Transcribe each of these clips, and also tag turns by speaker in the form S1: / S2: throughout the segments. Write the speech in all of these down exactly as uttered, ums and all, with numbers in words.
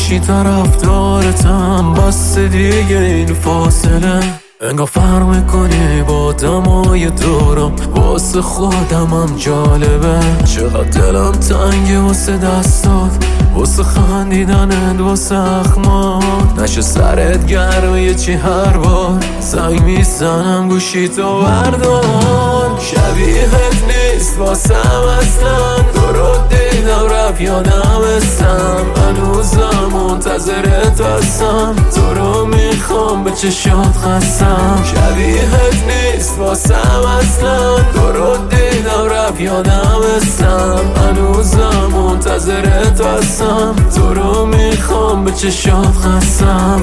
S1: گوشی طرفدارتم، بس دیگه این فاصله انگار فرق میکنی با دمای دورم، واسه خودمم جالبه. چقدر دلم تنگه واسه دستات، واسه خندیدنت، واسه اخمات. نشه سرت گرمه یه چی هر بار زنگ میزنم گوشی تو بردار. شبیهت نیست واسم اصلا، تو رو دیدم رفت یادم استم، هنوزم منتظرت هستم، تو رو میخوام به چشات خستم. شبیهت نیست واسم اصلا، تو رو دیدم رفت یادم استم، هنوزم منتظرت هستم، تو رو میخوام به چشات خستم.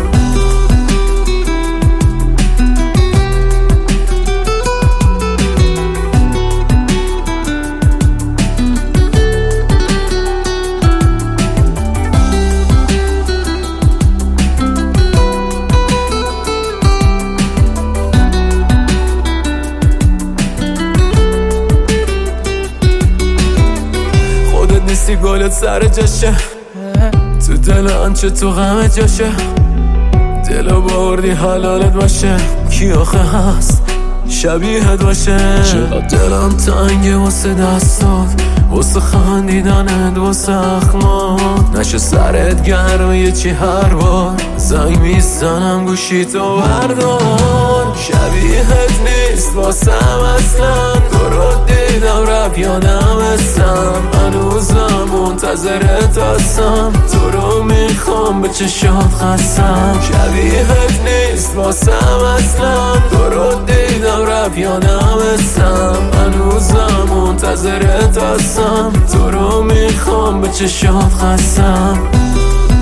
S1: نیستی گلت سر جاشه، تو دل آنچه تو غم جاشه، دلو بردی حلالت باشه، کی آخه هست شبیهت باشه. چقدر دلم تنگه واسه دستات، واسه خندیدنت، واسه اخمات. نشه سرت گرمه یه چی هر بار زنگ میزنم گوشی تو بردار. شبیهت نیست واسم اصلا، تو رو دیدم رفت یادم استم، هنوزم منتظرت هستم، تو رو میخوام به چشات خستم. شبیهت نیست واسم اصلا، تو رو دیدم رفت یادم استم، هنوزم منتظرت هستم، تو رو میخوام به چشات خستم.